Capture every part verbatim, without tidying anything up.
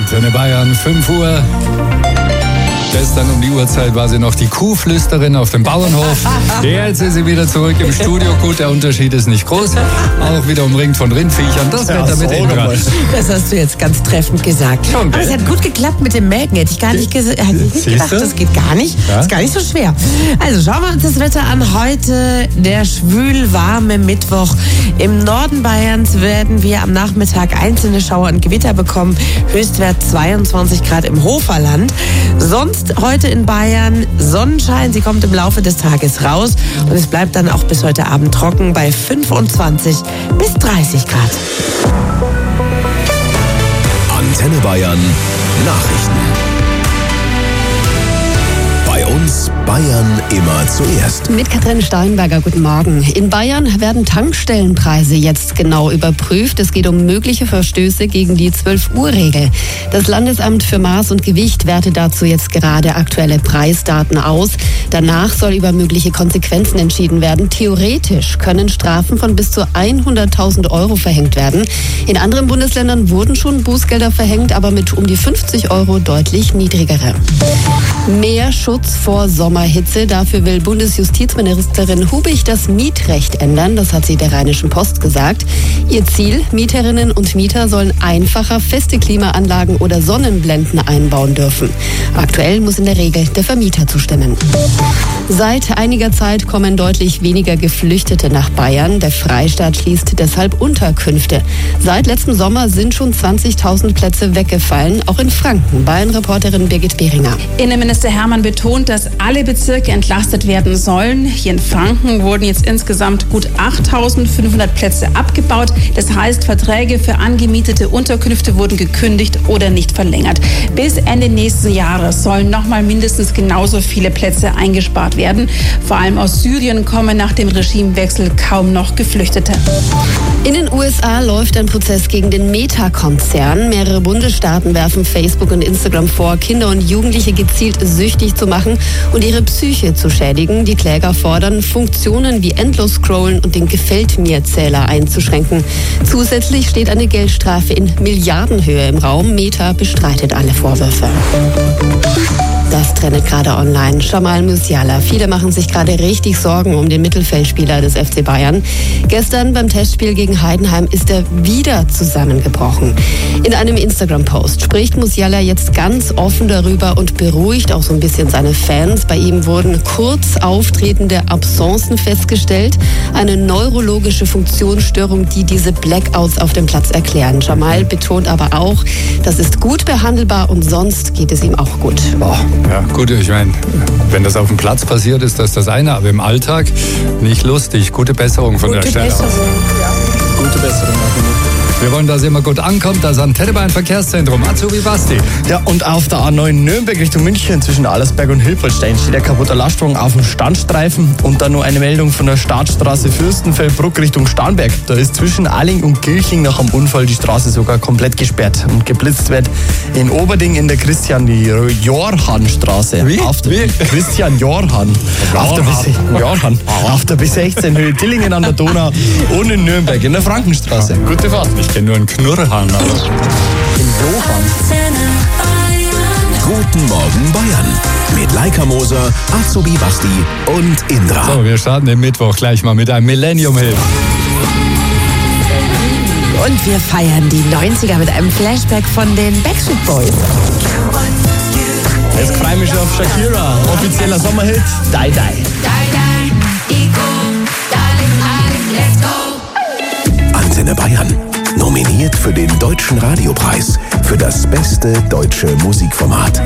Antenne Bayern, fünf Uhr. Gestern um die Uhrzeit war sie noch die Kuhflüsterin auf dem Bauernhof. Jetzt ist sie wieder zurück im Studio. Gut, der Unterschied ist nicht groß. Auch wieder umringt von Rindviechern. Das ja, Wetter mit Indra. Das hast du jetzt ganz treffend gesagt. Schon, aber es hat gut geklappt mit dem Melken. Hätte ich gar nicht, ges- hätte ich nicht gedacht, das geht gar nicht. Ja? Ist gar nicht so schwer. Also schauen wir uns das Wetter an. Heute der schwül-warme Mittwoch. Im Norden Bayerns werden wir am Nachmittag einzelne Schauer und Gewitter bekommen. Höchstwert zweiundzwanzig Grad im Hoferland. Sonst heute in Bayern Sonnenschein. Sie kommt im Laufe des Tages raus. Und es bleibt dann auch bis heute Abend trocken bei fünfundzwanzig bis dreißig Grad. Antenne Bayern Nachrichten. Bei uns Bayern immer zuerst. Mit Katrin Steinberger, guten Morgen. In Bayern werden Tankstellenpreise jetzt genau überprüft. Es geht um mögliche Verstöße gegen die zwölf-Uhr-Regel. Das Landesamt für Maß und Gewicht wertet dazu jetzt gerade aktuelle Preisdaten aus. Danach soll über mögliche Konsequenzen entschieden werden. Theoretisch können Strafen von bis zu hunderttausend Euro verhängt werden. In anderen Bundesländern wurden schon Bußgelder verhängt, aber mit um die fünfzig Euro deutlich niedrigere. Mehr Schutz vor Sommerhitze. Dafür will Bundesjustizministerin Hubig das Mietrecht ändern. Das hat sie der Rheinischen Post gesagt. Ihr Ziel: Mieterinnen und Mieter sollen einfacher feste Klimaanlagen oder Sonnenblenden einbauen dürfen. Aktuell muss in der Regel der Vermieter zustimmen. Seit einiger Zeit kommen deutlich weniger Geflüchtete nach Bayern. Der Freistaat schließt deshalb Unterkünfte. Seit letztem Sommer sind schon zwanzigtausend Plätze weggefallen, auch in Franken. Bayern-Reporterin Birgit Behringer. Innenminister Hermann betont, dass alle Bezirke entlastet werden sollen. Hier in Franken wurden jetzt insgesamt gut achttausendfünfhundert Plätze abgebaut. Das heißt, Verträge für angemietete Unterkünfte wurden gekündigt oder nicht verlängert. Bis Ende nächsten Jahres sollen nochmal mindestens genauso viele Plätze eingespart werden. Vor allem aus Syrien kommen nach dem Regimewechsel kaum noch Geflüchtete. In den U S A läuft ein Prozess gegen den Meta-Konzern. Mehrere Bundesstaaten werfen Facebook und Instagram vor, Kinder und Jugendliche gezielt süchtig zu machen und ihre Psyche zu schädigen. Die Kläger fordern, Funktionen wie Endlos-Scrollen und den Gefällt-mir-Zähler einzuschränken. Zusätzlich steht eine Geldstrafe in Milliardenhöhe im Raum. Meta bestreitet alle Vorwürfe. Das trendet gerade online. Jamal Musiala. Viele machen sich gerade richtig Sorgen um den Mittelfeldspieler des F C Bayern. Gestern beim Testspiel gegen Heidenheim ist er wieder zusammengebrochen. In einem Instagram-Post spricht Musiala jetzt ganz offen darüber und beruhigt auch so ein bisschen seine Fans. Bei ihm wurden kurz auftretende Absencen festgestellt. Eine neurologische Funktionsstörung, die diese Blackouts auf dem Platz erklären. Jamal betont aber auch, das ist gut behandelbar und sonst geht es ihm auch gut. Boah. Ja, gut, ich meine, wenn das auf dem Platz passiert, ist das das eine, aber im Alltag nicht lustig. Gute Besserung von Gute der Stelle Besserung. aus. Ja. Gute Besserung. Wir wollen, dass immer gut ankommt. Das Antenne Bayern Verkehrszentrum. Azubi Basti. Ja, und auf der A neun Nürnberg Richtung München zwischen Allersberg und Hilpoltstein steht der kaputte Lastwagen auf dem Standstreifen. Und dann nur eine Meldung von der Startstraße Fürstenfeldbruck Richtung Starnberg. Da ist zwischen Alling und Gilching nach einem Unfall die Straße sogar komplett gesperrt. Und geblitzt wird in Oberding in der Christian-Jorhan-Straße. Wie? Auf der Wie? Christian Jorhan. Auf der, B Jorhan. Auf der B sechzehn Höhe Dillingen an der Donau und in Nürnberg in der Frankenstraße. Gute Fahrt. Ich kenne nur einen Knurrhahn, aber... In Johann. Guten Morgen Bayern. Mit Laika Moser, Azubi Basti und Indra. So, wir starten den Mittwoch gleich mal mit einem Millennium-Hit. Und wir feiern die neunziger mit einem Flashback von den Backstreet Boys. Jetzt freue ich mich auf Shakira. Offizieller Sommerhit. Die, die. Antenne Bayern. Nominiert für den Deutschen Radiopreis für das beste deutsche Musikformat.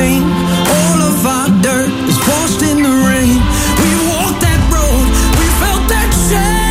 pain. All of our dirt is washed in the rain. We walked that road, we felt that shame.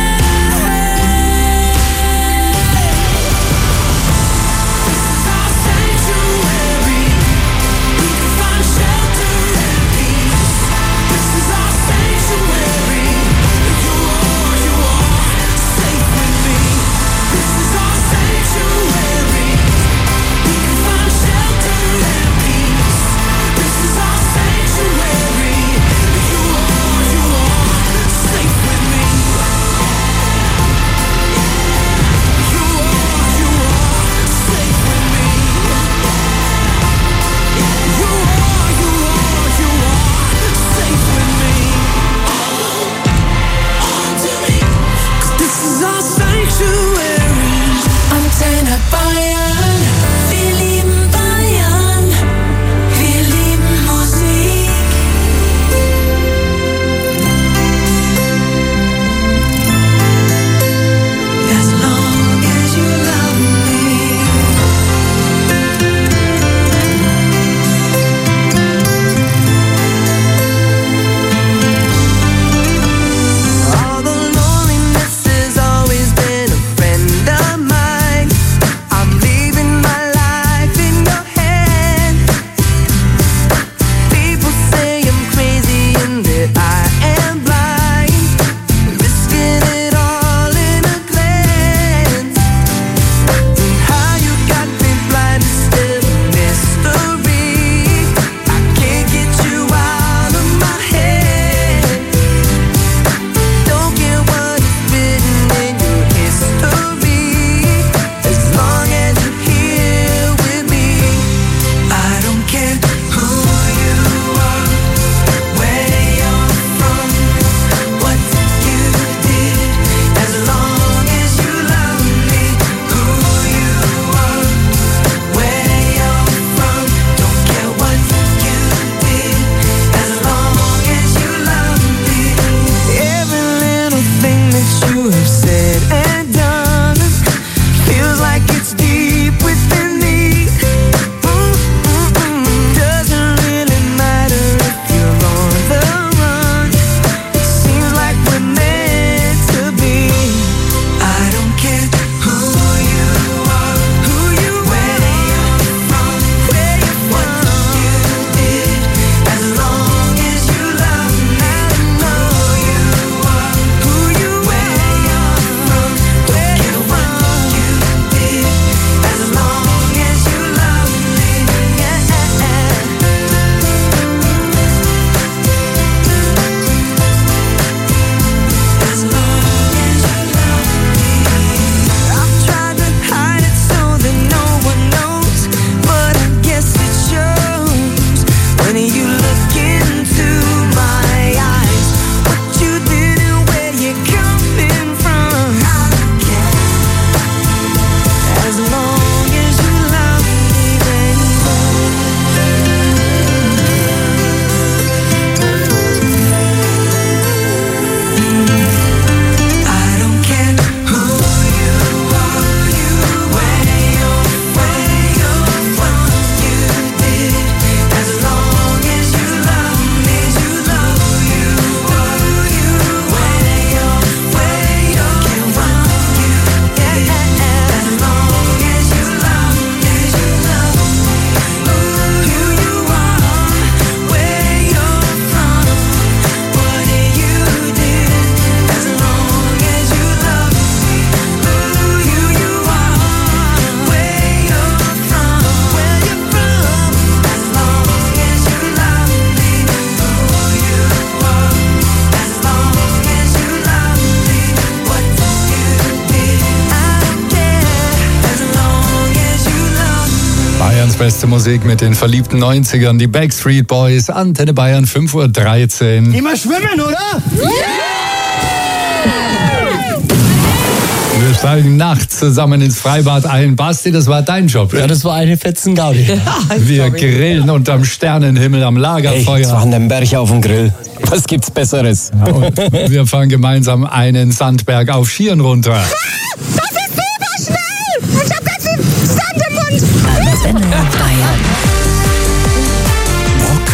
Beste Musik mit den verliebten neunzigern, die Backstreet Boys, Antenne Bayern, fünf Uhr dreizehn. Immer schwimmen, oder? Wir steigen nachts zusammen ins Freibad ein. Basti, das war dein Job. Ja, das war eine Fetzen-Gaudi. Ja, Wir grillen unterm Sternenhimmel am Lagerfeuer. Hey, Vandenberg auf dem Grill. Was gibt's Besseres? Ja, und wir fahren gemeinsam einen Sandberg auf Skiern runter. Ah, das ist überschnell! Ich hab ganz viel Sand im Mund! Antenne Bayern.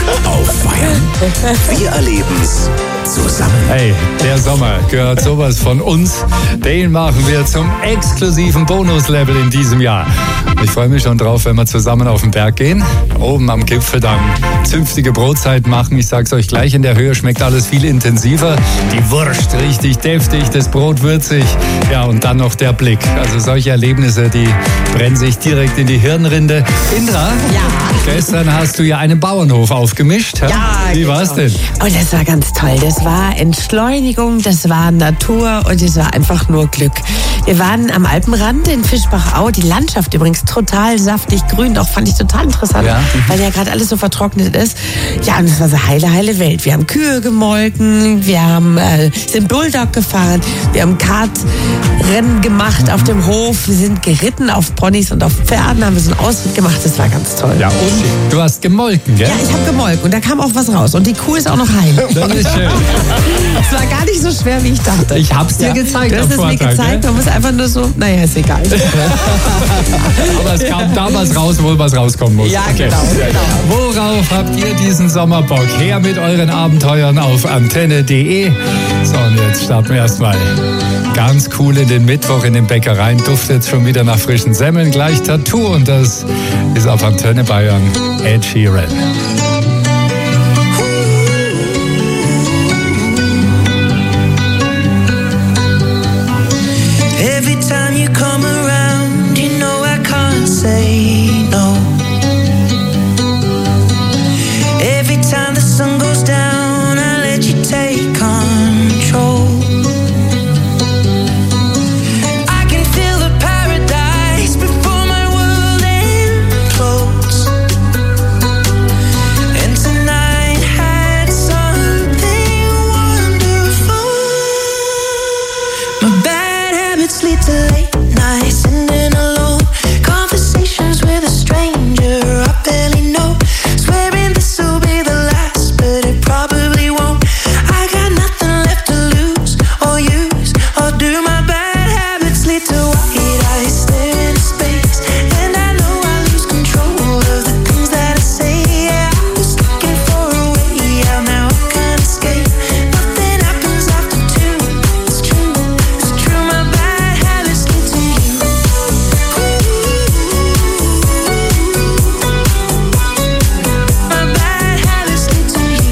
auf Bayern. Wir erleben's zusammen. Hey, der Sommer gehört sowas von uns. Den machen wir zum exklusiven Bonuslevel in diesem Jahr. Ich freue mich schon drauf, wenn wir zusammen auf den Berg gehen. Oben am Gipfel dann zünftige Brotzeit machen. Ich sag's euch gleich, in der Höhe schmeckt alles viel intensiver. Die Wurst richtig deftig, das Brot würzig. Ja, und dann noch der Blick. Also solche Erlebnisse, die brennen sich direkt in die Hirnrinde. Indra, Ja. gestern hast du ja einen Bauernhof aufgemischt. Ja, Wie genau. war's denn? Oh, das war ganz toll. Das war Entschleunigung, das war Natur und es war einfach nur Glück. Wir waren am Alpenrand in Fischbachau. Die Landschaft übrigens total saftig grün. Auch fand ich total interessant, Ja. weil ja gerade alles so vertrocknet ist. Ja, und es war so heile, heile Welt. Wir haben Kühe gemolken, wir haben äh, sind Bulldog gefahren, wir haben Kartrennen gemacht auf dem Hof, wir sind geritten auf Ponys und auf Pferden, haben wir so einen Ausritt gemacht. Das war ganz toll. Ja, und du hast gemolken, gell? Ja, ich habe gemolken und da kam auch was raus. Und die Kuh ist auch noch heil. Das ist schön. Es war gar nicht so schwer, wie ich dachte. Ich hab's dir gezeigt Du am hast es mir Vortag, gezeigt, gell? man muss einfach nur so, naja, ist egal. Aber es kam damals raus, wo was rauskommen muss. Ja, genau, genau. Worauf habt ihr diesen Sommer Bock? Her mit euren Abenteuern auf antenne punkt de. So, und jetzt starten wir erstmal ganz cool in den Mittwoch in den Bäckereien. Duftet schon wieder nach frischen Semmeln, gleich Tattoo. Und das ist auf Antenne Bayern Ed Sheeran. Every time you come around, you know I can't say no. Every time the sun goes down, I let you take control. I can feel the paradise before my world implodes. And tonight had something wonderful. My bad habits lead to late nights, sitting alone. Conversations with a stranger I barely know. Swearing this will be the last, but it probably won't. I got nothing left to lose or use or do. My bad habits lead to white eyes staring into space, and I know I lose control of the things that I say. Yeah, I was looking for a way out, now I can't escape. Nothing happens after two. It's true, it's true. My bad habits lead to you. My bad habits lead to you.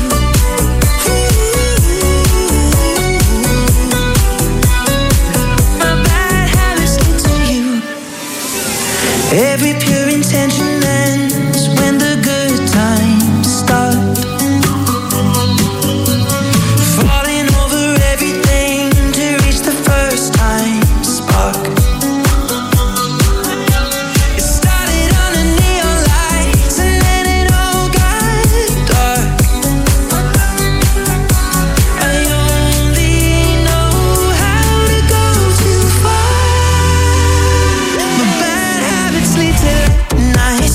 My bad habits lead to you. Every pure intention ends when the good times start. Falling over everything to reach the first time spark. It started under neon lights and then it all got dark. I only know how to go too far. My bad habits lead to late nights,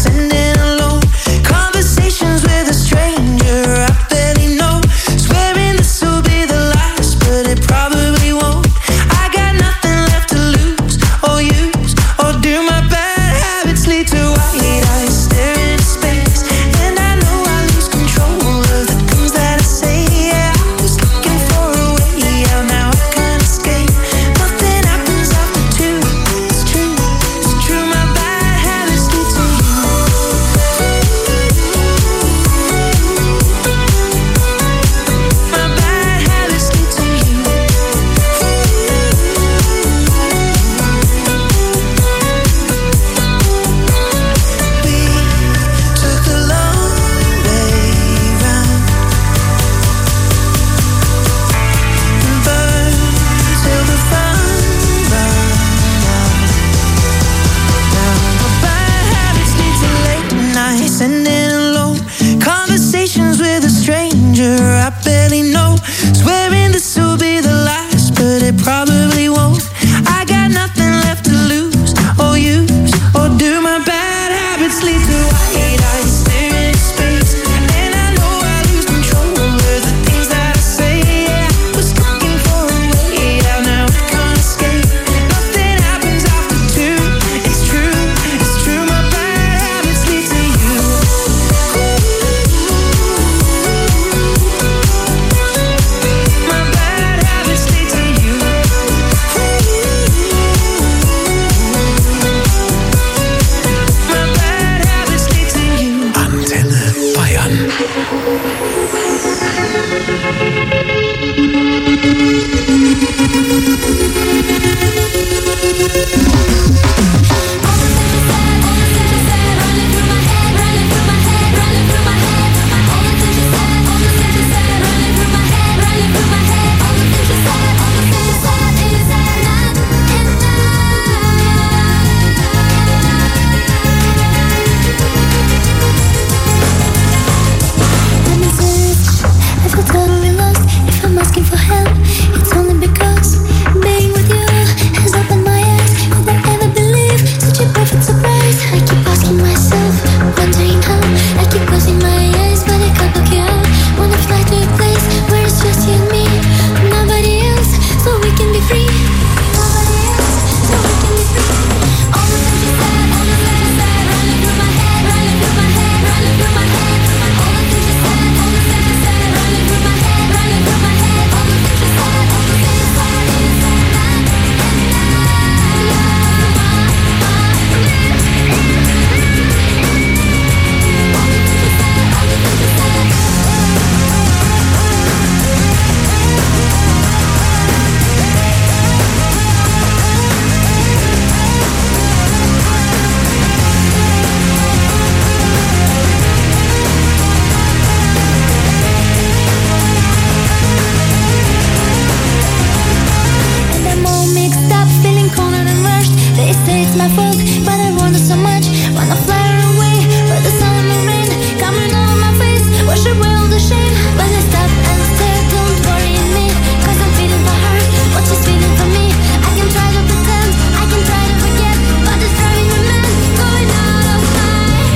it's my fault, but I want it so much. Wanna fly away, but the sun and the rain coming over my face. Wash away all the shame, but I stop and stare. Don't worry me, cause I'm feeling for her what she's feeling for me. I can try to pretend, I can try to forget, but it's driving me mad, going out of my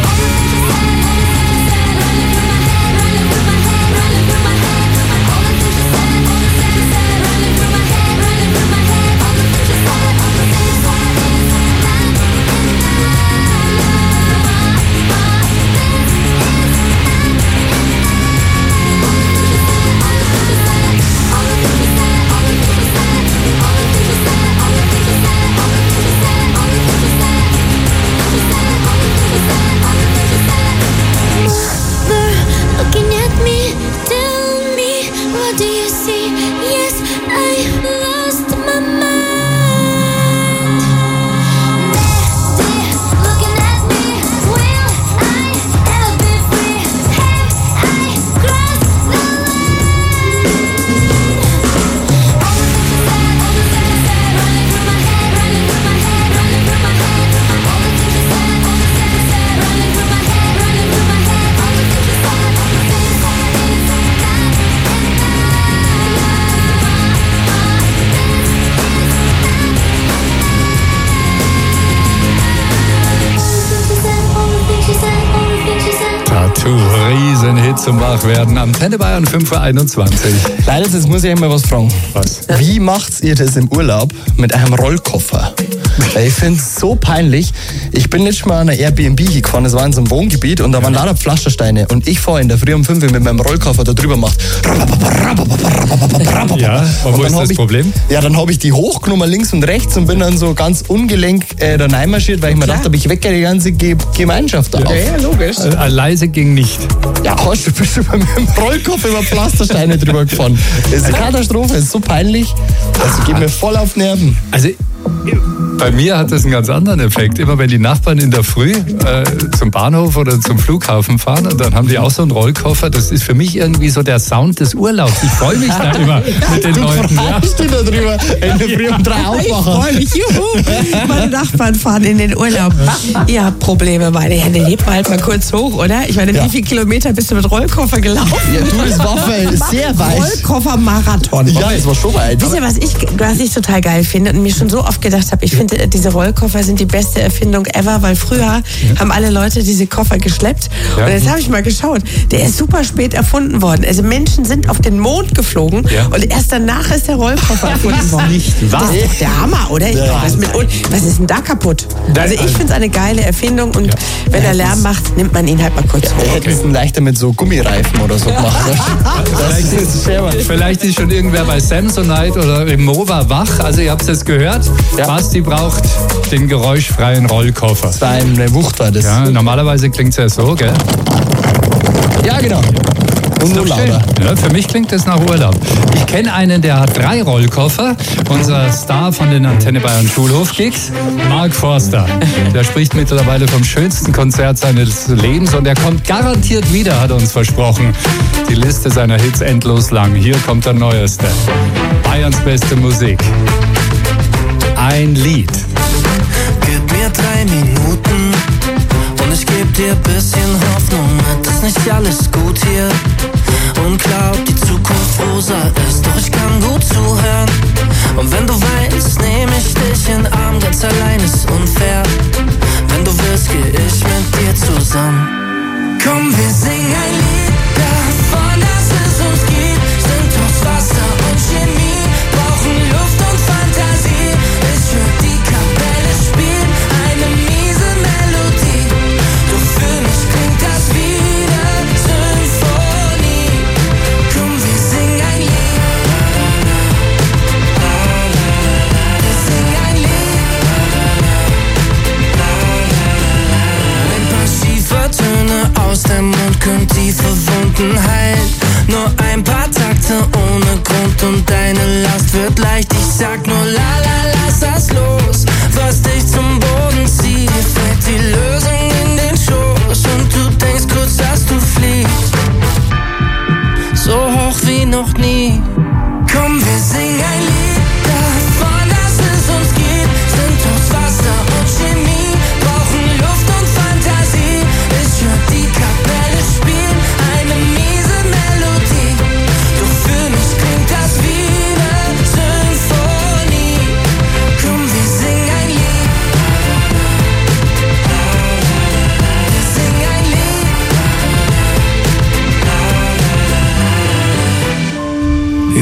head. Running through my head, running through my head, running through my head. All the things she said, all the things she said, running through my head, running through my head. All the things she said, all the things she said. Looking at me, tell me, what do you see? Yes, I lost my mind. They're looking at me, will I ever be free? Have I crossed the line? All the things you said, all the things you said, running through my head, running through my head, running through my head. All the things you said, all the things you said, running through my head, running through my head. All the things you said, all the things you said. Tattoo, Riesenhit zum Wachwerden. Antenne Bayern fünf Uhr einundzwanzig. Leider, jetzt muss ich euch mal was fragen. Was? Wie macht ihr das im Urlaub mit einem Rollkoffer? Weil ich finde es so peinlich. Ich bin letztes Mal an einer Airbnb gefahren, das war in so einem Wohngebiet und da waren lauter Pflastersteine und ich fahre in der Früh um fünf Uhr mit meinem Rollkoffer da drüber gemacht. Ja, und wo ist das ich, Problem? Ja, dann habe ich die hochgenommen links und rechts und bin dann so ganz ungelenk äh, da reinmarschiert, weil ich mir dachte, ich wecke die ganze Ge- Gemeinschaft da auf. Ja, logisch. Äh, leise ging nicht. Ja, hast du bist du mit dem Rollkoffer über Pflastersteine drüber gefahren. Das ist eine Katastrophe, das ist so peinlich. Das geht mir voll auf Nerven. Also bei mir hat das einen ganz anderen Effekt. Immer wenn die Nachbarn in der Früh äh, zum Bahnhof oder zum Flughafen fahren und dann haben die auch so einen Rollkoffer, das ist für mich irgendwie so der Sound des Urlaubs. Ich freue mich da immer mit den Du Leuten. Ja. freust dich da drüber, in der Früh um drei Ich aufwachen. freue mich, juhu. Meine Nachbarn fahren in den Urlaub. Ihr habt Probleme, meine Hände. Hebt mal halt mal kurz hoch, oder? Ich meine, Ja. wie viele Kilometer bist du mit Rollkoffer gelaufen? Ja, du, das war sehr weit. Rollkoffer-Marathon. Ja, es war schon weit. Wisst ihr, was ich, was ich total geil finde und mir schon so oft gedacht habe, ich finde, diese Rollkoffer sind die beste Erfindung ever, weil früher haben alle Leute diese Koffer geschleppt. Ja. Und jetzt habe ich mal geschaut, der ist super spät erfunden worden. Also Menschen sind auf den Mond geflogen Ja. und erst danach ist der Rollkoffer erfunden worden. Nicht wahr? Das ist doch der Hammer, oder? Ich Ja. was, mit, was ist denn da kaputt? Also ich finde es eine geile Erfindung und wenn er Lärm macht, nimmt man ihn halt mal kurz Wir hoch. hätten es leichter mit so Gummireifen oder so gemacht. Das Vielleicht ist sehr weit. Vielleicht ist schon irgendwer bei Samsonite oder im Mova wach. Also ihr habt es jetzt gehört. Ja. Basti braucht den geräuschfreien Rollkoffer. Das war eine Wucht, war das. Ja, normalerweise klingt es ja so, gell? Ja, genau. Und nur lauter. Ja, für mich klingt das nach Urlaub. Ich kenne einen, der hat drei Rollkoffer. Unser Star von den Antenne Bayern Schulhof-Gigs, Mark Forster. Der spricht mittlerweile vom schönsten Konzert seines Lebens und er kommt garantiert wieder, hat er uns versprochen. Die Liste seiner Hits endlos lang. Hier kommt der neueste. Bayerns beste Musik. Ein Lied. Gib mir drei Minuten und ich geb dir bisschen Hoffnung. Es ist nicht alles gut hier und glaub, die Zukunft rosa ist. Doch ich kann gut zuhören und wenn du weinst, nehm ich dich in den Arm. Ganz allein ist unfair. Wenn du willst, geh ich mit dir zusammen. Komm, wir singen ein Lied davon, dass es uns gibt. Sind aus Wasser und Chemie, brauchen Luft und Fantasie. Ich würd die Kapelle spielen, eine miese Melodie. Doch für mich klingt das wie eine Symphonie. Komm, wir singen ein Lied. Wir singen ein Lied. Ein paar Schiefertöne aus dem Mund können tiefe Wunden heilen. Nur ein paar Takte ohne Grund und deine Last wird leicht. Ich sag nur la la, lass das los, was dich zum Boden zieht. Dir fällt die Lösung in den Schoß und du denkst kurz, dass du fliegst. So hoch wie noch nie. Komm, wir singen ein Lied davon, dass es uns gibt. Sind aus Wasser und Chemie.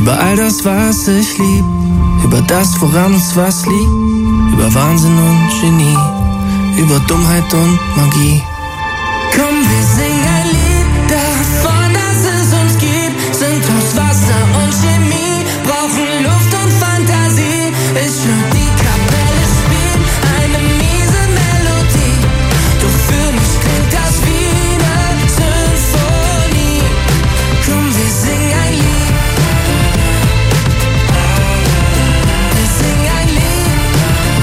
Über all das, was ich lieb, über das, woran uns was liegt, über Wahnsinn und Genie, über Dummheit und Magie. Komm, wir singen ein Lied davon, dass es uns gibt, sind aus Wasser und Chemie, brauchen Luft und Fantasie. Ich hör die Kapelle spielen, eine miese Melodie, doch für mich klingt das wie eine Symphonie. Komm, wir singen ein Lied, wir singen ein Lied.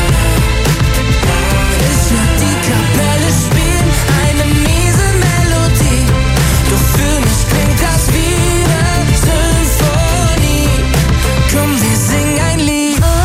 Ich hör die Kapelle spielen, eine miese Melodie, doch für mich klingt das wie eine Symphonie. Komm, wir singen ein Lied.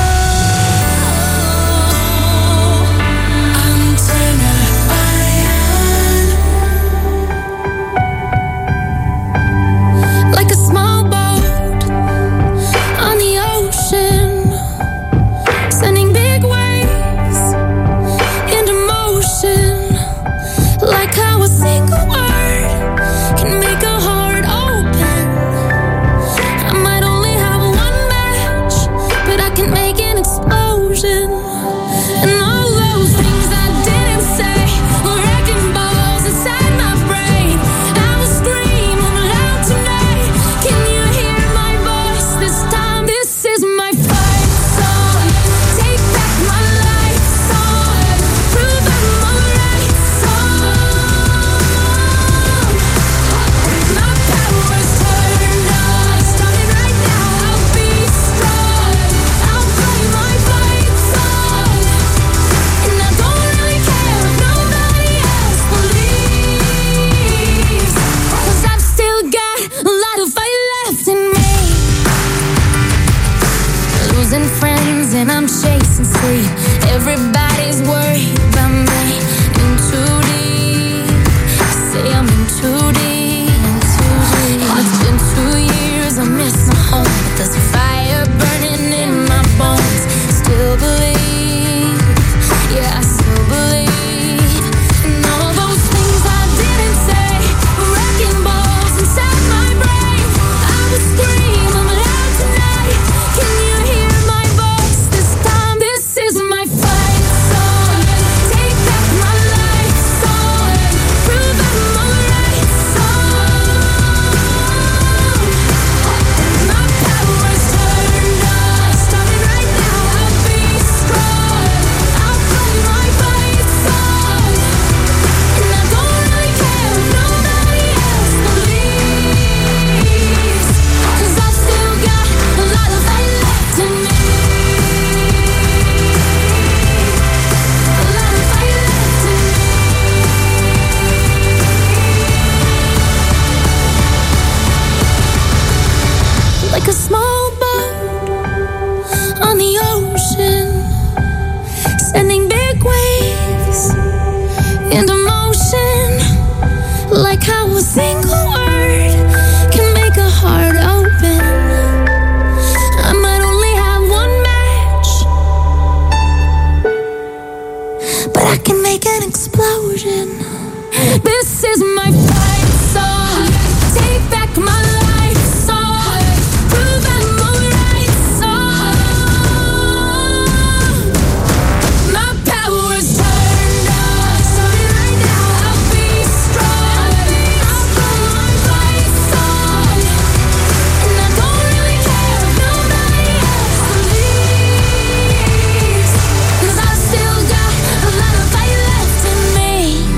Like a small boat on the ocean, sending big waves into motion. Like how a single word can make a heart open. I might only have one match, but I can make an explosion. And all those things I didn't say were wrecking balls inside my brain. I will scream loud tonight. Can you hear my voice this time? This is my fight song. Take back my life song. Prove I'm alright song. My power's turned on. Starting right now, I'll be strong. I'll play my fight song. And I don't really care if nobody else believes, 'cause I've still got a lot of fight left in me. Losing friends and I'm chasing sleep. Everybody's worried about me. In too deep. Say I'm in too deep. In too deep. And it's been two years, I miss my home, but there's a fire burning in my bones. Still believe, yeah, I still believe. And all those things I didn't say were wrecking balls inside my brain. I will scream loud tonight. Can you hear my voice this time? This is my fight song. Take back my life song. Prove I'm alright song. My power's turned on. Starting right now, I'll be strong. I'll play my fight song. And I don't really care if nobody else believes, 'cause I've still got a lot of fight left in me. A lot of fight left in me. Like a small boat on the ocean, sending big waves into motion. Like how a single word can make a heart open. I might only have one match, but I can make an explosion. This is my fight song. Take back my life song. Prove I'm alright song. My power's turned on. Starting right now, I'll be strong. I'll play my fight song. And I don't really care if nobody else believes, 'cause I've still got a lot of fight left in me.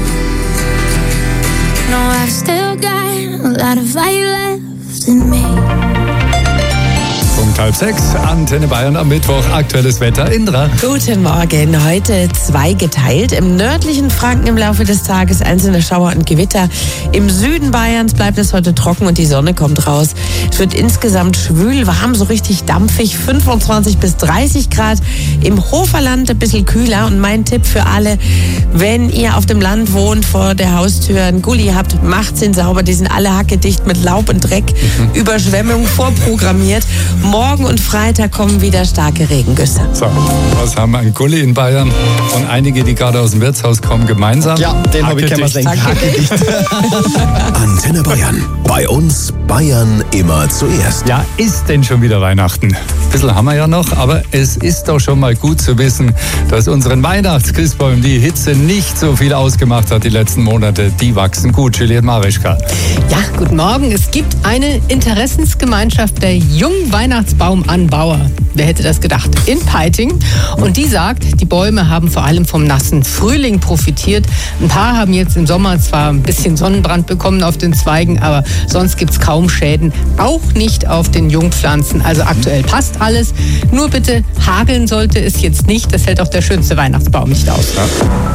No, I've still got a lot of fight left in me. Punkt halb sechs, Antenne Bayern am Mittwoch, aktuelles Wetter, Indra. Guten Morgen. Heute zweigeteilt. Im nördlichen Franken im Laufe des Tages einzelne Schauer und Gewitter. Im Süden Bayerns bleibt es heute trocken und die Sonne kommt raus. Es wird insgesamt schwül, warm, so richtig dampfig, fünfundzwanzig bis dreißig Grad. Im Hoferland ein bisschen kühler. Und mein Tipp für alle, wenn ihr auf dem Land wohnt, vor der Haustür einen Gully habt, macht's ihn sauber. Die sind alle hackedicht mit Laub und Dreck, Überschwemmung vorprogrammiert. Morgen Morgen und Freitag kommen wieder starke Regengüsse. So, was haben wir an Gulli in Bayern? Und einige, die gerade aus dem Wirtshaus kommen, gemeinsam. Ja, den habe ich kennengelernt. Antenne Bayern. Bei uns Bayern immer zuerst. Ja, ist denn schon wieder Weihnachten? Ein bisschen haben wir ja noch, aber es ist doch schon mal gut zu wissen, dass unseren Weihnachtschristbäumen die Hitze nicht so viel ausgemacht hat die letzten Monate. Die wachsen gut. Juliette Marischka. Ja, guten Morgen. Es gibt eine Interessensgemeinschaft der Jungweihnachtsbaumanbauer. Wer hätte das gedacht? In Peiting. Und die sagt, die Bäume haben vor allem vom nassen Frühling profitiert. Ein paar haben jetzt im Sommer zwar ein bisschen Sonnenbrand bekommen auf den Zweigen, aber sonst gibt es kaum Schäden. Auch nicht auf den Jungpflanzen. Also aktuell passt alles. Nur bitte, hageln sollte es jetzt nicht. Das hält auch der schönste Weihnachtsbaum nicht aus. Ja.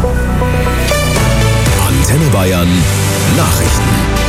Antenne Bayern Nachrichten.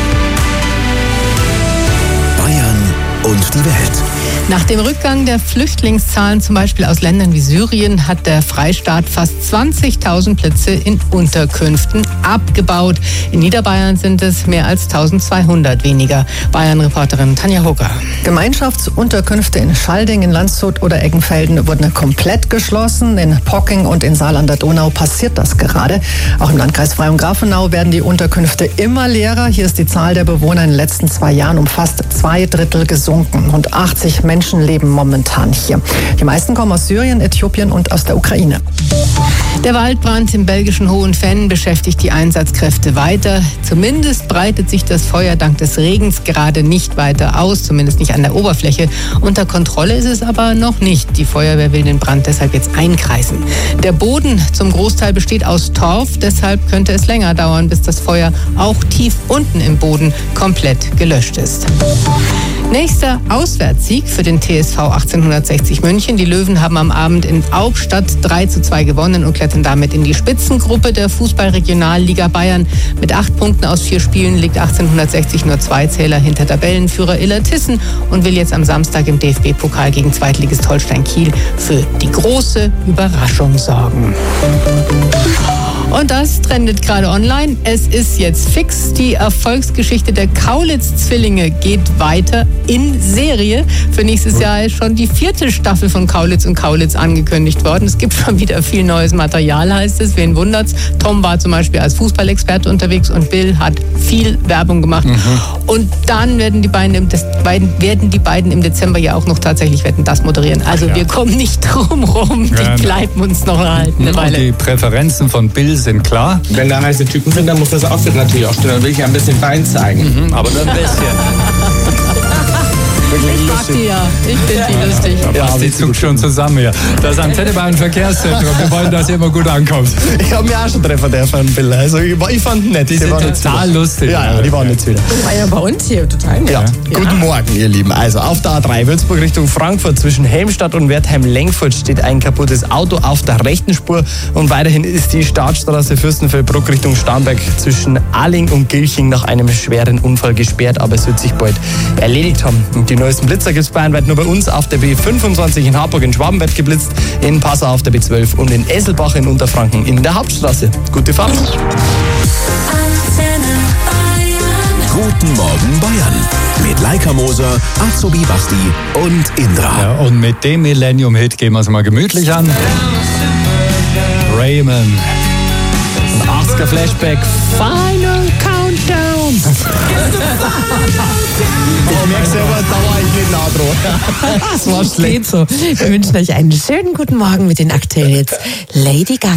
Bayern und die Welt. Nach dem Rückgang der Flüchtlingszahlen, zum Beispiel aus Ländern wie Syrien, hat der Freistaat fast zwanzigtausend Plätze in Unterkünften abgebaut. In Niederbayern sind es mehr als eintausendzweihundert weniger. Bayern-Reporterin Tanja Hugger. Gemeinschaftsunterkünfte in Schalding, in Landshut oder Eggenfelden wurden komplett geschlossen. In Pocking und in Saal an der Donau passiert das gerade. Auch im Landkreis Freyung-Grafenau werden die Unterkünfte immer leerer. Hier ist die Zahl der Bewohner in den letzten zwei Jahren um fast zwei Drittel gesunken. Rund achtzig Menschen leben momentan hier. Die meisten kommen aus Syrien, Äthiopien und aus der Ukraine. Der Waldbrand im belgischen Hohenfenn beschäftigt die Einsatzkräfte weiter. Zumindest breitet sich das Feuer dank des Regens gerade nicht weiter aus, zumindest nicht an der Oberfläche. Unter Kontrolle ist es aber noch nicht. Die Feuerwehr will den Brand deshalb jetzt einkreisen. Der Boden zum Großteil besteht aus Torf, deshalb könnte es länger dauern, bis das Feuer auch tief unten im Boden komplett gelöscht ist. Nächster Auswärtssieg für den T S V achtzehnhundertsechzig München. Die Löwen haben am Abend in Albstadt drei zu zwei gewonnen und klettern damit in die Spitzengruppe der Fußball-Regionalliga Bayern. Mit acht Punkten aus vier Spielen liegt achtzehnhundertsechzig nur zwei Zähler hinter Tabellenführer Illertissen und will jetzt am Samstag im D F B-Pokal gegen Zweitligist Holstein Kiel für die große Überraschung sorgen. Und das trendet gerade online. Es ist jetzt fix. Die Erfolgsgeschichte der Kaulitz-Zwillinge geht weiter in Serie. Für nächstes Jahr ist schon die vierte Staffel von Kaulitz und Kaulitz angekündigt worden. Es gibt schon wieder viel neues Material, heißt es. Wen wundert's? Tom war zum Beispiel als Fußballexperte unterwegs und Bill hat viel Werbung gemacht. Mhm. Und dann werden die beiden im, des, beiden, werden die beiden im Dezember ja auch noch tatsächlich Wetten, das moderieren. Also ja. Wir kommen nicht drum rum. Die ja, bleiben uns noch erhalten eine Weile. Und die Präferenzen von Bill sind klar. Wenn da heiße Typen sind, dann muss das Outfit natürlich auch stimmen. Dann will ich ja ein bisschen Bein zeigen. Mhm, aber nur ein bisschen. Ich mag die ja. Ich finde die lustig. Da passt ja, die Zug schon zusammen hier. Das Antenne Bayern Verkehrszentrum. Wir wollen, dass ihr immer gut ankommt. Ich habe mir auch schon treffen dürfen, Bill. Also ich, ich fand nett. Die, die sind total lustig. Ja, ja, die waren jetzt wieder. Das war ja bei uns hier total nett. Ja. Ja. Guten Morgen, ihr Lieben. Also auf der A drei Würzburg Richtung Frankfurt zwischen Helmstadt und Wertheim-Lengfurt steht ein kaputtes Auto auf der rechten Spur. Und weiterhin ist die Startstraße Fürstenfeldbruck Richtung Starnberg zwischen Ahling und Gilching nach einem schweren Unfall gesperrt. Aber es wird sich bald erledigt haben. Und die neuesten Blitzer gibt es bayernweit nur bei uns. Auf der B fünfundzwanzig in Harburg in Schwaben wird geblitzt, in Passau auf der B zwölf und in Esselbach in Unterfranken in der Hauptstraße. Gute Fahrt. Guten Morgen Bayern. Mit Leica Moser, Azubi Basti und Indra. Ja, und mit dem Millennium-Hit gehen wir es mal gemütlich an. Raymond. Ein achtziger Flashback. Final Countdown. Ich merke selber, da war ich nicht nah dran. Das war schlecht. So. Wir wünschen euch einen schönen guten Morgen mit den aktuellen jetzt Lady Gaga.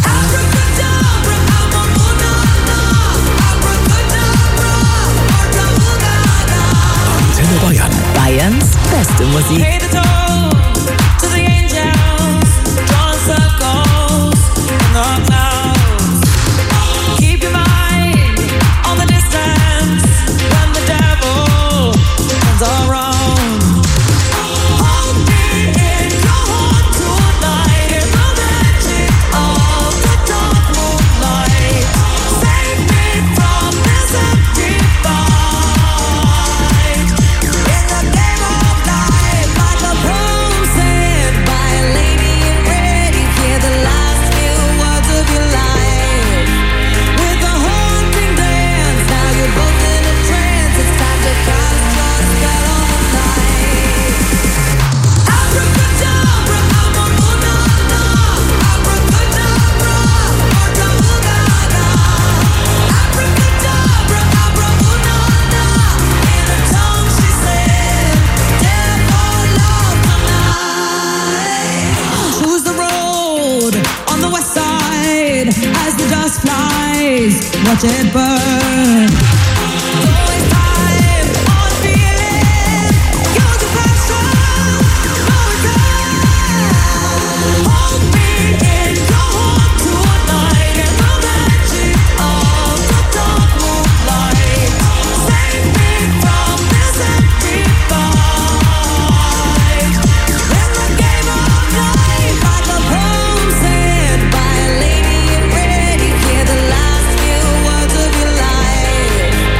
Antenne Bayern. Bayerns beste Musik. as the dust flies, watch it burn. By a lady in red, you hear the last few words of your life.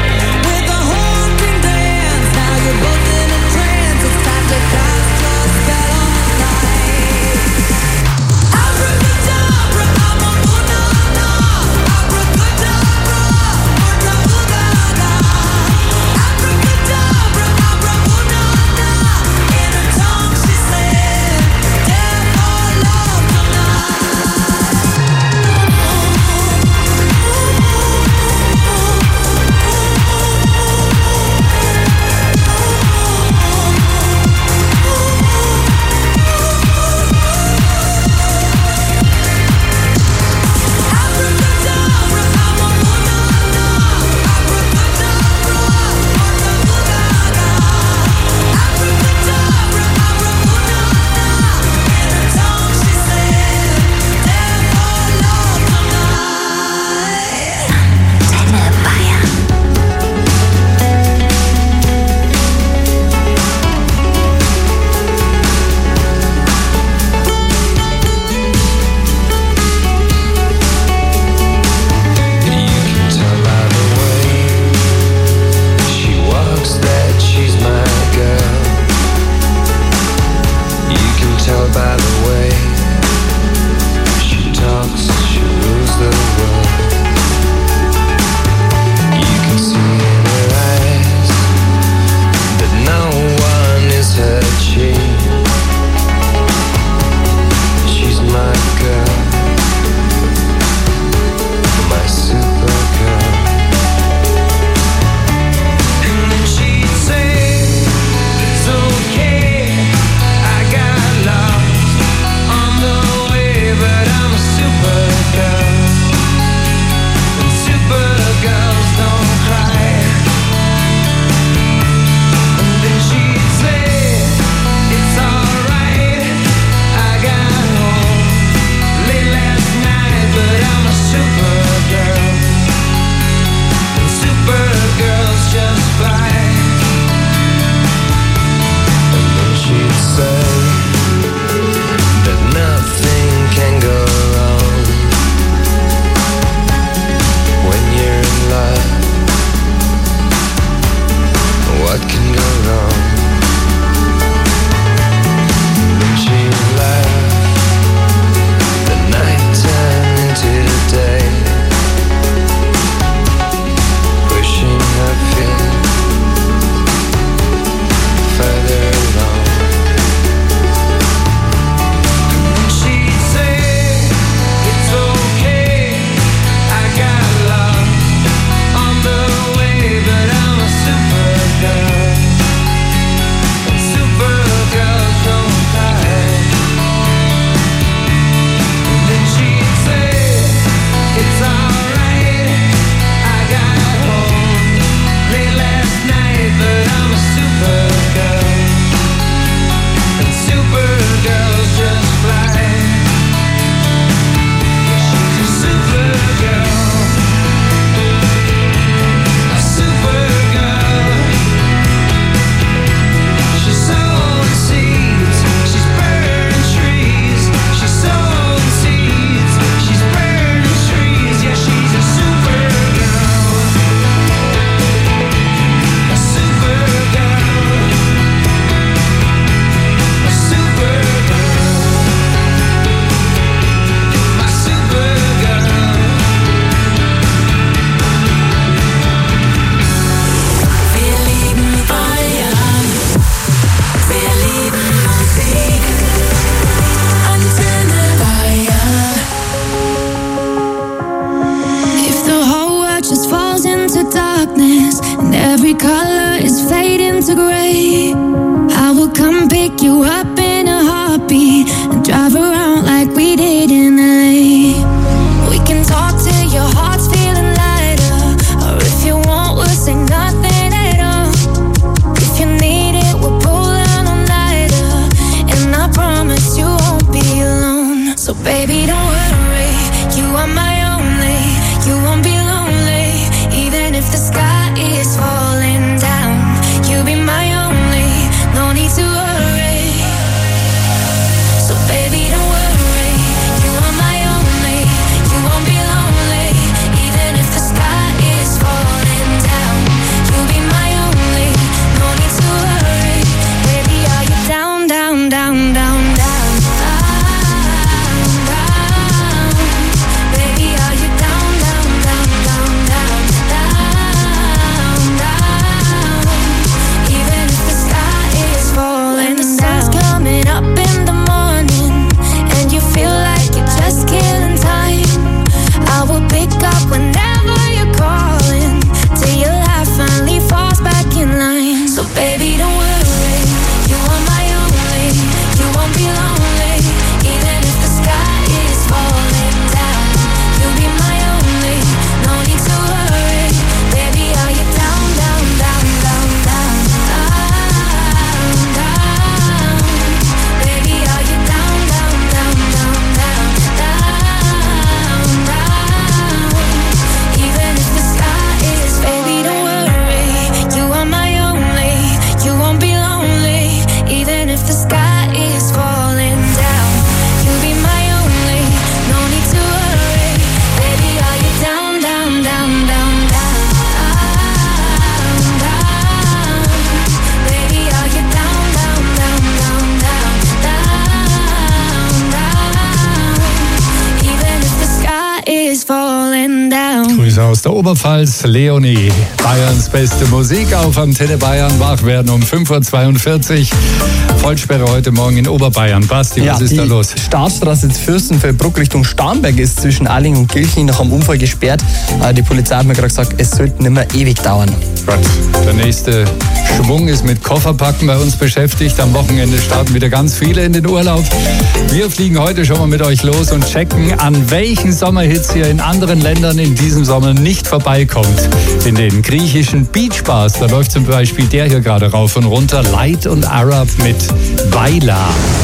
is falling down. Grüße aus der Oberpfalz, Leonie. Bayerns beste Musik auf Antenne Bayern. Wach werden um fünf Uhr zweiundvierzig. Vollsperre heute Morgen in Oberbayern. Basti, was ja, ist da los? Die Startstraße Fürstenfeldbruck Richtung Starnberg ist zwischen Aling und Gilching nach einem Unfall gesperrt. Die Polizei hat mir gerade gesagt, es sollte nicht mehr ewig dauern. Gott. Der nächste Schwung ist mit Kofferpacken bei uns beschäftigt. Am Wochenende starten wieder ganz viele in den Urlaub. Wir fliegen heute schon mal mit euch los und checken, an welchen Sommerhits ihr in anderen Ländern in diesem Sommer nicht vorbeikommt. In den griechischen Beachbars, da läuft zum Beispiel der hier gerade rauf und runter, Light und Arab mit Baila.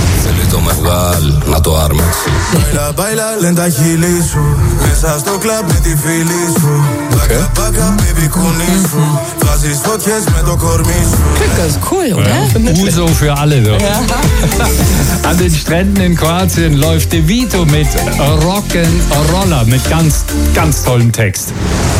Baila, baila, lenta χείλη σου. Μέσα στο κλαμπ με τη φίλη σου. Μπακα, μπακα, baby, κουνή σου. Βάζεις φωτιές με το κορμί σου. Klingt ganz cool, oder? Ja, Uso für alle. So. Ja. An den Stränden in Kroatien läuft De Vito mit Rock'n'Roller mit ganz, ganz tollem Text.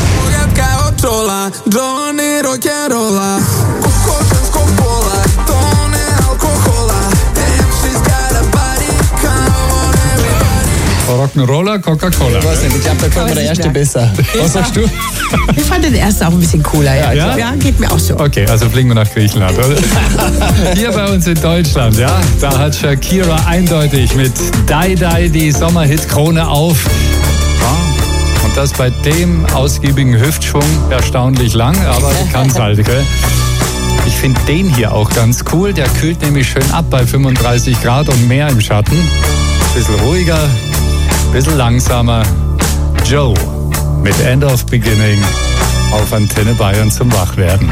Rock'n'Roller, Coca-Cola. Ich weiß nicht, ich glaube, da kommt der erste besser. Was sagst du? Ich fand den ersten auch ein bisschen cooler. Ja, ja? ja geht mir auch so. Okay, also fliegen wir nach Griechenland, oder? Hier bei uns in Deutschland, ja, da hat Shakira eindeutig mit Die Die die Sommerhit-Krone auf. Ja, und das bei dem ausgiebigen Hüftschwung erstaunlich lang, aber kann es halt, gell? Ich finde den hier auch ganz cool. Der kühlt nämlich schön ab bei fünfunddreißig Grad und mehr im Schatten. Bisschen ruhiger, bisschen langsamer. Joe mit End of Beginning auf Antenne Bayern zum Wachwerden.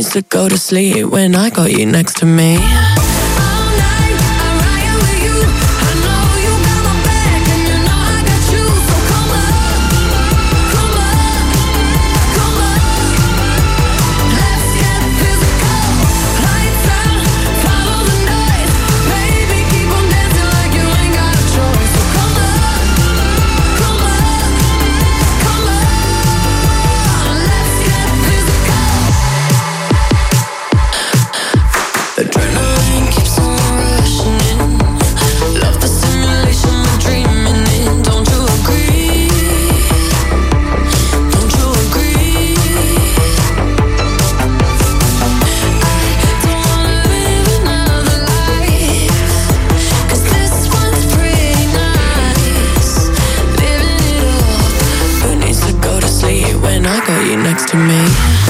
needs to go to sleep when I got you next to me? To me.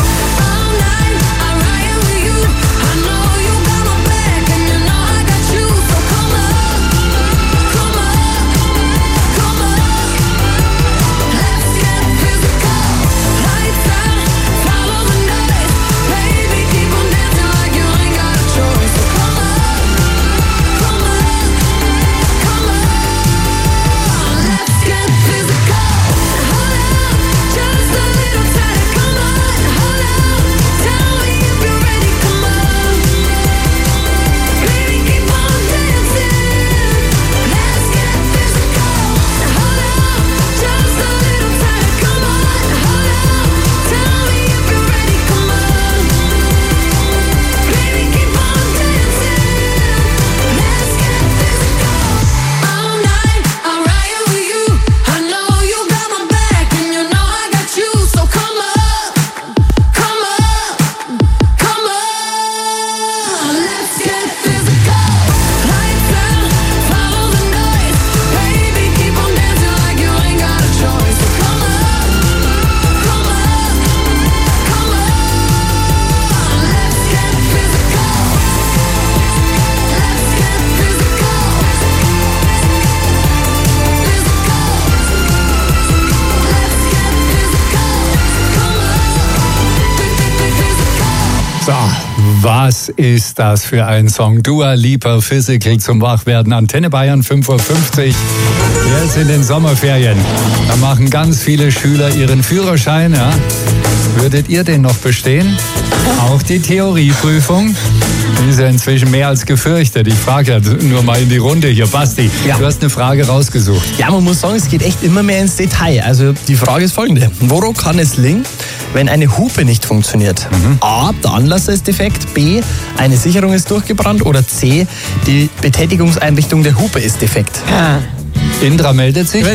Was ist das für ein Song? Dua Lipa, Physical zum Wachwerden. Antenne Bayern, fünf Uhr fünfzig. Jetzt in den Sommerferien. Da machen ganz viele Schüler ihren Führerschein. Ja? Würdet ihr den noch bestehen? Auch die Theorieprüfung? Die ist ja inzwischen mehr als gefürchtet. Ich frage ja nur mal in die Runde hier. Basti, ja. Du hast eine Frage rausgesucht. Ja, man muss sagen, es geht echt immer mehr ins Detail. Also die Frage ist folgende. Woran kann es liegen, wenn eine Hupe nicht funktioniert? Mhm. A, der Anlasser ist defekt. B, eine Sicherung ist durchgebrannt. Oder C, die Betätigungseinrichtung der Hupe ist defekt. Ja. Indra meldet sich.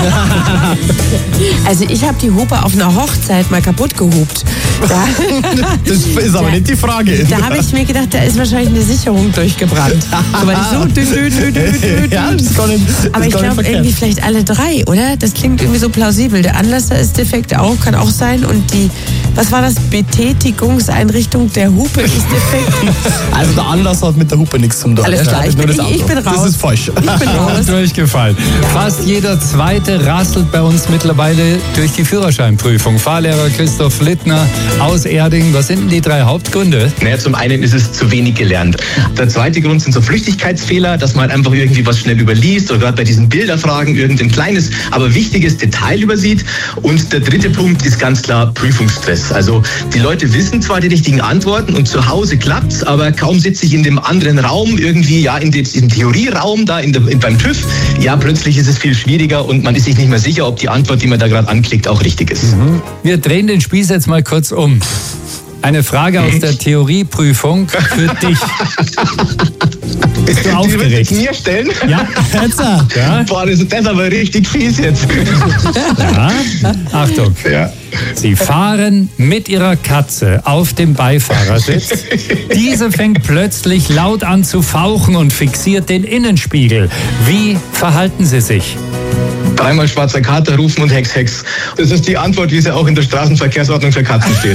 Also ich habe die Hupe auf einer Hochzeit mal kaputt gehupt. Da, das ist aber da, nicht die Frage. Da habe ich mir gedacht, da ist wahrscheinlich eine Sicherung durchgebrannt. So, weil ich so dü, dü, dü, dü, dü. Ja, das ist gar nicht, das aber ich glaube irgendwie vielleicht alle drei, oder? Das klingt irgendwie so plausibel. Der Anlasser ist defekt auch, kann auch sein. Und die, was war das? Betätigungseinrichtung der Hupe ist defekt. Also der Anlasser hat mit der Hupe nichts zu tun. Alles klar, ich bin, ich, ich bin raus. Das ist falsch. Ich bin raus. Durchgefallen. Fast jeder Zweite rasselt bei uns mittlerweile durch die Führerscheinprüfung. Fahrlehrer Christoph Littner aus Erding. Was sind denn die drei Hauptgründe? Naja, zum einen ist es zu wenig gelernt. Der zweite Grund sind so Flüchtigkeitsfehler, dass man halt einfach irgendwie was schnell überliest oder gerade bei diesen Bilderfragen irgendein kleines, aber wichtiges Detail übersieht. Und der dritte Punkt ist ganz klar Prüfungsstress. Also die Leute wissen zwar die richtigen Antworten und zu Hause klappt's, aber kaum sitze ich in dem anderen Raum irgendwie, ja, in dem, im Theorieraum da in der, in, beim TÜV, ja, plötzlich ist es viel schwieriger und man ist sich nicht mehr sicher, ob die Antwort, die man da gerade anklickt, auch richtig ist. Mhm. Wir drehen den Spieß jetzt mal kurz um. Eine Frage aus der Theorieprüfung für dich. Bist du aufgeregt? Die mir stellen? Ja, jetzt. Ja. Boah, das ist aber richtig fies jetzt. Ja, Achtung. Ja. Sie fahren mit ihrer Katze auf dem Beifahrersitz. Diese fängt plötzlich laut an zu fauchen und fixiert den Innenspiegel. Wie verhalten Sie sich? Dreimal schwarzer Kater rufen und Hex, Hex. Das ist die Antwort, wie sie auch in der Straßenverkehrsordnung für Katzen steht.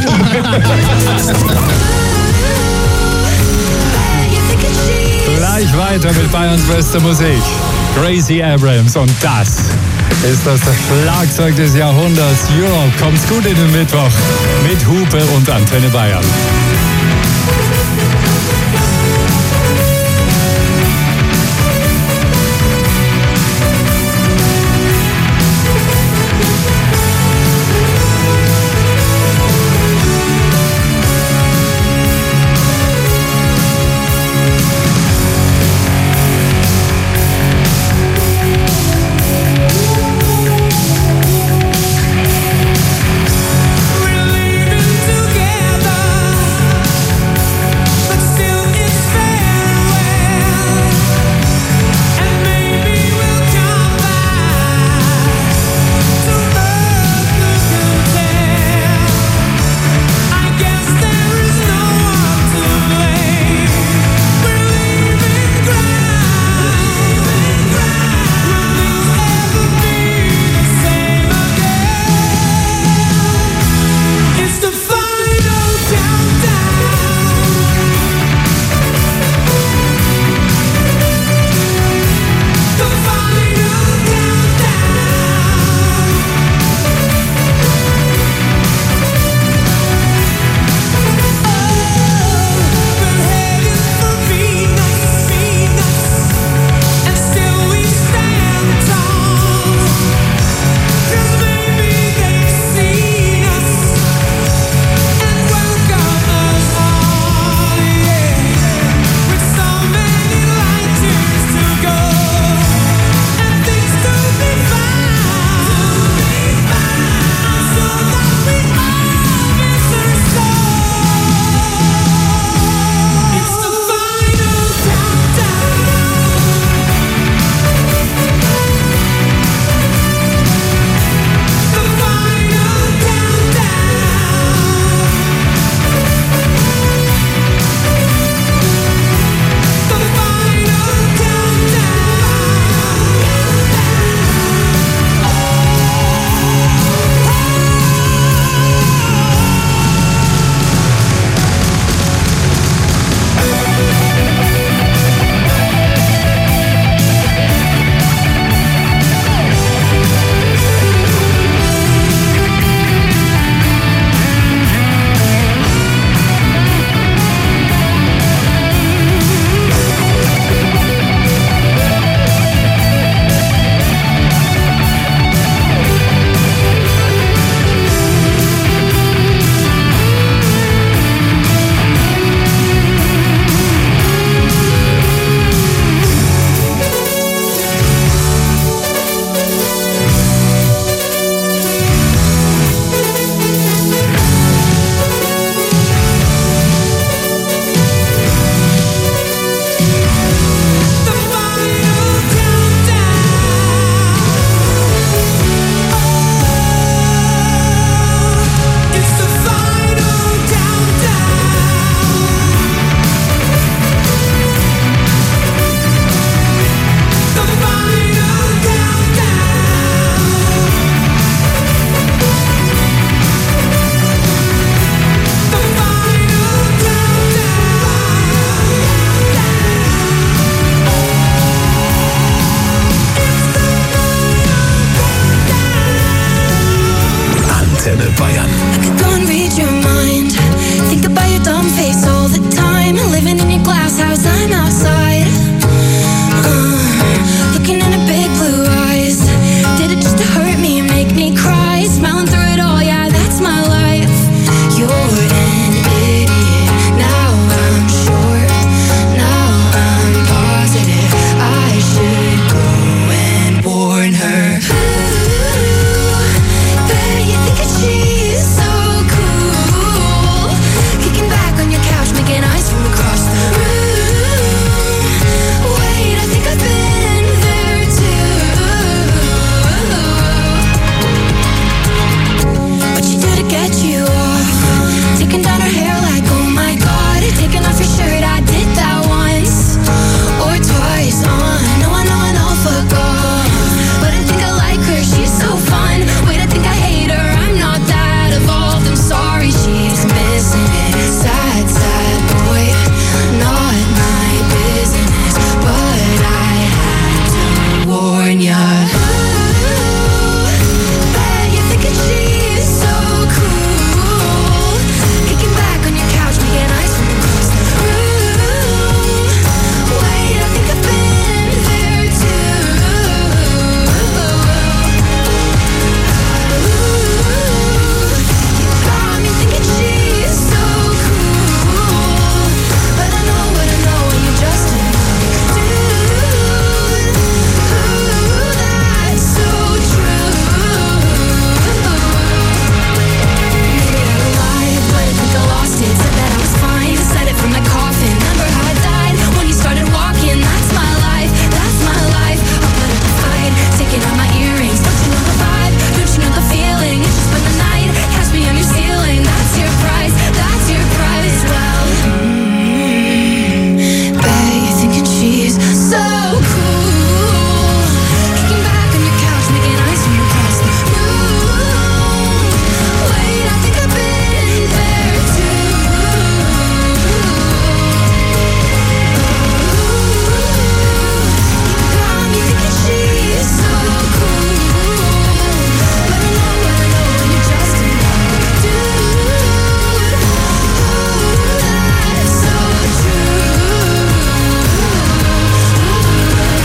Gleich weiter mit Bayerns bester Musik. Gracie Abrams und das ist das Schlagzeug des Jahrhunderts. Europe, kommt's gut in den Mittwoch mit Hupe und Antenne Bayern.